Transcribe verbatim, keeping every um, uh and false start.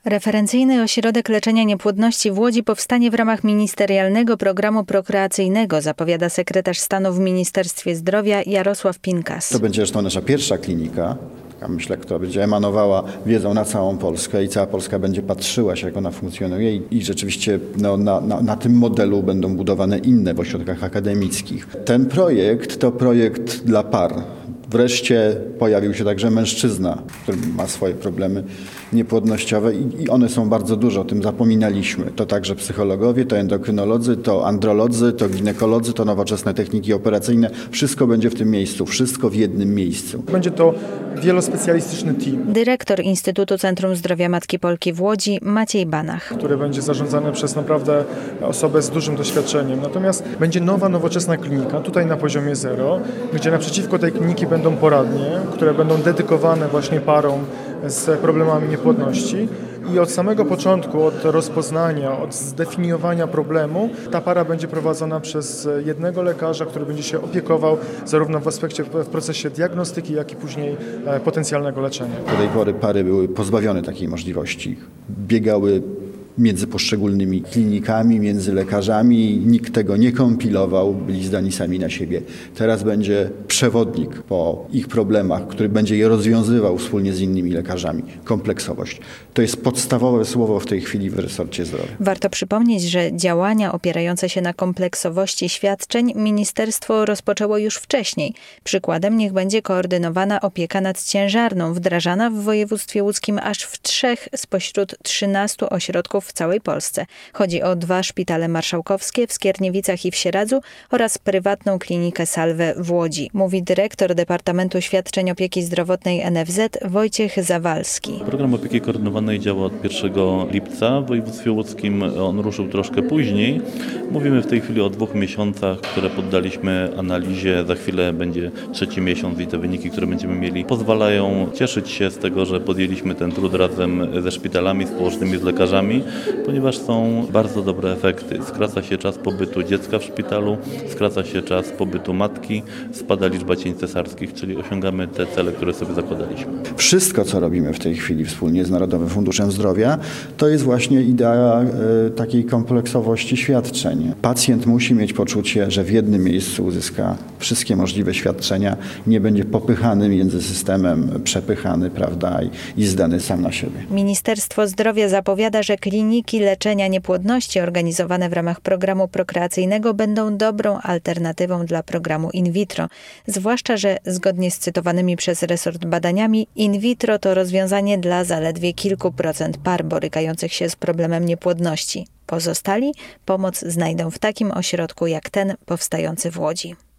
Referencyjny ośrodek leczenia niepłodności w Łodzi powstanie w ramach ministerialnego programu prokreacyjnego, zapowiada sekretarz stanu w Ministerstwie Zdrowia Jarosław Pinkas. To będzie zresztą nasza pierwsza klinika, taka myślę, która będzie emanowała wiedzą na całą Polskę i cała Polska będzie patrzyła się, jak ona funkcjonuje i, i rzeczywiście no, na, na, na tym modelu będą budowane inne w ośrodkach akademickich. Ten projekt to projekt dla par. Wreszcie pojawił się także mężczyzna, który ma swoje problemy niepłodnościowe i, i one są bardzo duże, o tym zapominaliśmy. To także psychologowie, to endokrynolodzy, to androlodzy, to ginekolodzy, to nowoczesne techniki operacyjne. Wszystko będzie w tym miejscu, wszystko w jednym miejscu. Będzie to wielospecjalistyczny team. Dyrektor Instytutu Centrum Zdrowia Matki Polki w Łodzi Maciej Banach. Który będzie zarządzany przez naprawdę osobę z dużym doświadczeniem. Natomiast będzie nowa, nowoczesna klinika, tutaj na poziomie zero, gdzie naprzeciwko tej kliniki będą poradnie, które będą dedykowane właśnie parom z problemami niepłodności. I od samego początku, od rozpoznania, od zdefiniowania problemu, ta para będzie prowadzona przez jednego lekarza, który będzie się opiekował zarówno w aspekcie, w procesie diagnostyki, jak i później potencjalnego leczenia. Do tej pory pary były pozbawione takiej możliwości. Biegały między poszczególnymi klinikami, między lekarzami. Nikt tego nie kompilował, byli zdani sami na siebie. Teraz będzie przewodnik po ich problemach, który będzie je rozwiązywał wspólnie z innymi lekarzami. Kompleksowość. To jest podstawowe słowo w tej chwili w resorcie zdrowia. Warto przypomnieć, że działania opierające się na kompleksowości świadczeń ministerstwo rozpoczęło już wcześniej. Przykładem niech będzie koordynowana opieka nad ciężarną, wdrażana w województwie łódzkim aż w trzech spośród trzynastu ośrodków w całej Polsce. Chodzi o dwa szpitale marszałkowskie w Skierniewicach i w Sieradzu oraz prywatną klinikę Salwę w Łodzi, mówi dyrektor Departamentu Świadczeń Opieki Zdrowotnej N F Z Wojciech Zawalski. Program opieki koordynowanej działa od pierwszego lipca. W województwie łódzkim on ruszył troszkę później. Mówimy w tej chwili o dwóch miesiącach, które poddaliśmy analizie. Za chwilę będzie trzeci miesiąc i te wyniki, które będziemy mieli, pozwalają cieszyć się z tego, że podjęliśmy ten trud razem ze szpitalami, z położnymi, z lekarzami, ponieważ są bardzo dobre efekty. Skraca się czas pobytu dziecka w szpitalu, skraca się czas pobytu matki, spada liczba cięć cesarskich, czyli osiągamy te cele, które sobie zakładaliśmy. Wszystko, co robimy w tej chwili wspólnie z Narodowym Funduszem Zdrowia, to jest właśnie idea e, takiej kompleksowości świadczeń. Pacjent musi mieć poczucie, że w jednym miejscu uzyska wszystkie możliwe świadczenia, nie będzie popychany między systemem, przepychany, prawda, i, i zdany sam na siebie. Ministerstwo Zdrowia zapowiada, że kliniki leczenia niepłodności organizowane w ramach programu prokreacyjnego będą dobrą alternatywą dla programu in vitro. Zwłaszcza, że zgodnie z cytowanymi przez resort badaniami in vitro to rozwiązanie dla zaledwie kilku procent par borykających się z problemem niepłodności. Pozostali pomoc znajdą w takim ośrodku jak ten powstający w Łodzi.